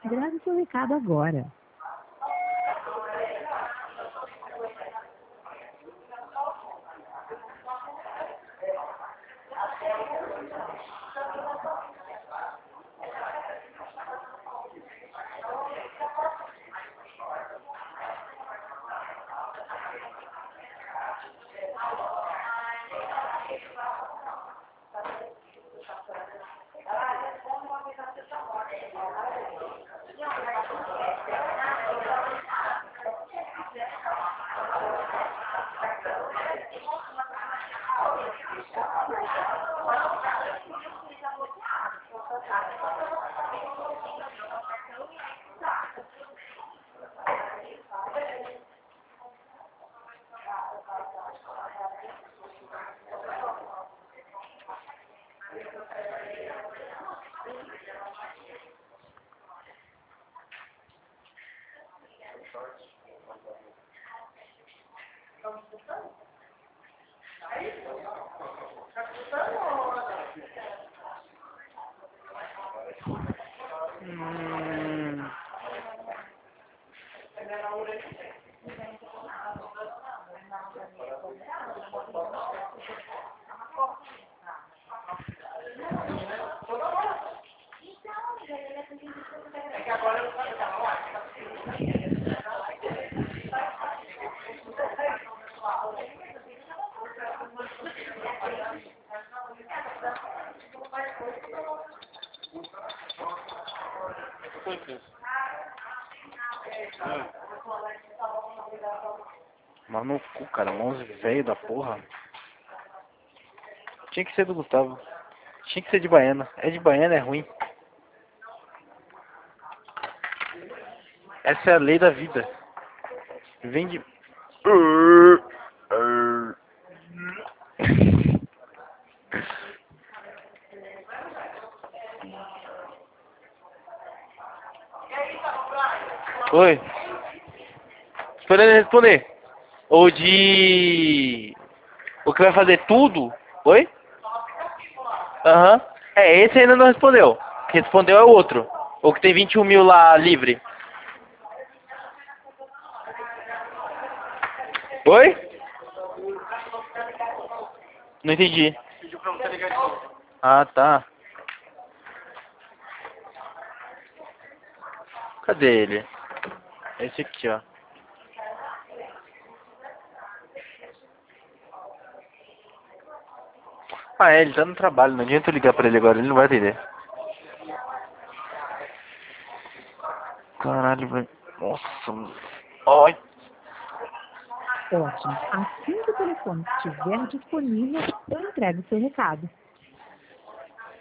Grave seu recado agora. Mano, no cu, cara, 11 velho da porra. Tinha que ser do Gustavo. Tinha que ser de Baiana. É de Baiana, é ruim. Essa é a lei da vida. Vem de... Oi. Esperando ele responder. Ou de... O que vai fazer tudo? Oi? Aham. É, esse ainda não respondeu. O que respondeu é o outro. O que tem 21 mil lá livre. Oi? Não entendi. Ah, tá. Cadê ele? Esse aqui, ó. Ah, é, ele tá no trabalho. Não adianta eu ligar pra ele agora. Ele não vai atender. Caralho, velho. Nossa, mano. Ai. Ótimo. Assim que o telefone estiver disponível, eu entrego o seu recado.